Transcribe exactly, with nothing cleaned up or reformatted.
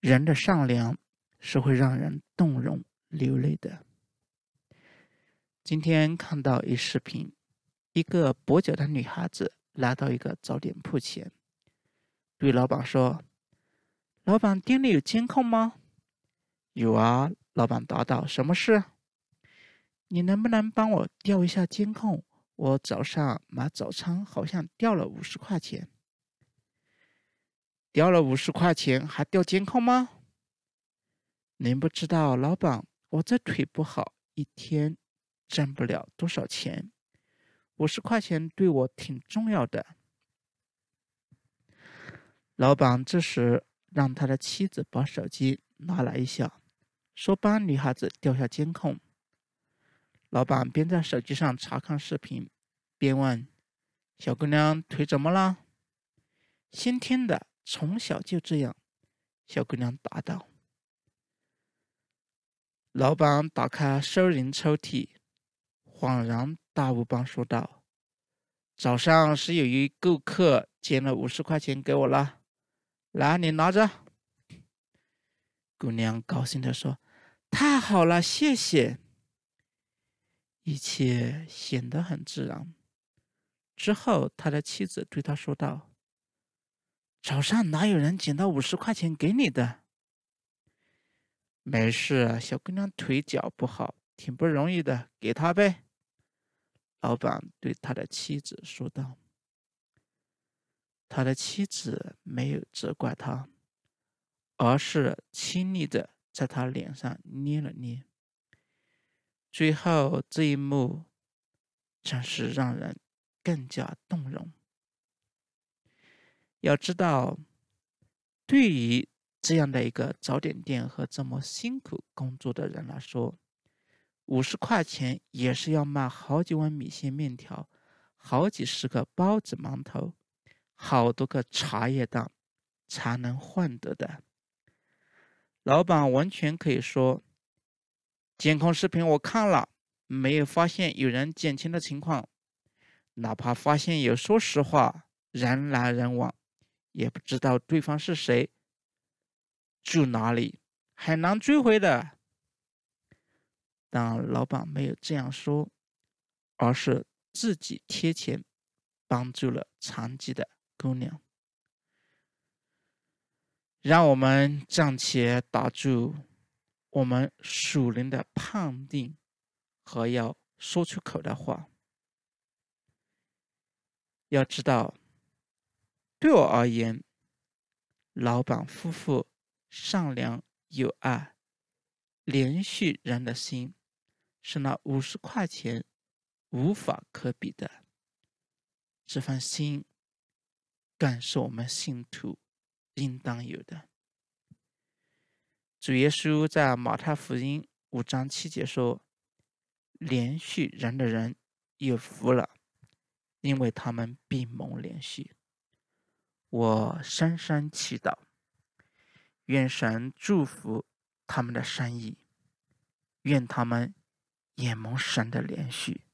人的善良是会让人动容流泪的。今天看到一视频，一个跛脚的女孩子来到一个早点铺前，对老板说：老板，店里有监控吗？有啊，老板答道。什么事？你能不能帮我调一下监控？我早上买早餐好像掉了五十块钱。掉了五十块钱还调监控吗？您不知道，老板，我这腿不好，一天挣不了多少钱，五十块钱对我挺重要的。老板这时让他的妻子把手机拿来一下，说帮女孩子调下监控。老板边在手机上查看视频，边问：小姑娘腿怎么了？先天的，从小就这样。小姑娘答道。老板打开收银抽屉，恍然大悟般说道：早上是有一顾客捡了五十块钱给我了，来，你拿着。姑娘高兴地说：太好了，谢谢。一切显得很自然。之后他的妻子对他说道：早上哪有人捡到五十块钱给你的？没事，小姑娘腿脚不好，挺不容易的，给她呗。老板对他的妻子说道。他的妻子没有责怪他，而是亲昵地在他脸上捏了捏。最后这一幕真是让人更加动容。要知道，对于这样的一个早点店和这么辛苦工作的人来说，五十块钱也是要卖好几碗米线面条，好几十个包子馒头，好多个茶叶蛋才能换得的。老板完全可以说，监控视频我看了，没有发现有人捡钱的情况，哪怕发现有，说实话，人来人往，也不知道对方是谁，住哪里，很难追回的。但老板没有这样说，而是自己贴钱帮助了残疾的姑娘。让我们暂且打住我们属灵的判定和要说出口的话。要知道，对我而言，老板夫妇善良有爱，连续人的心，是那五十块钱无法可比的。这份心更是我们信徒应当有的。主耶稣在马太福音五章七节说：连续人的人有福了，因为他们必蒙连续。我深深祈祷，愿神祝福他们的生意，愿他们也蒙神的连续。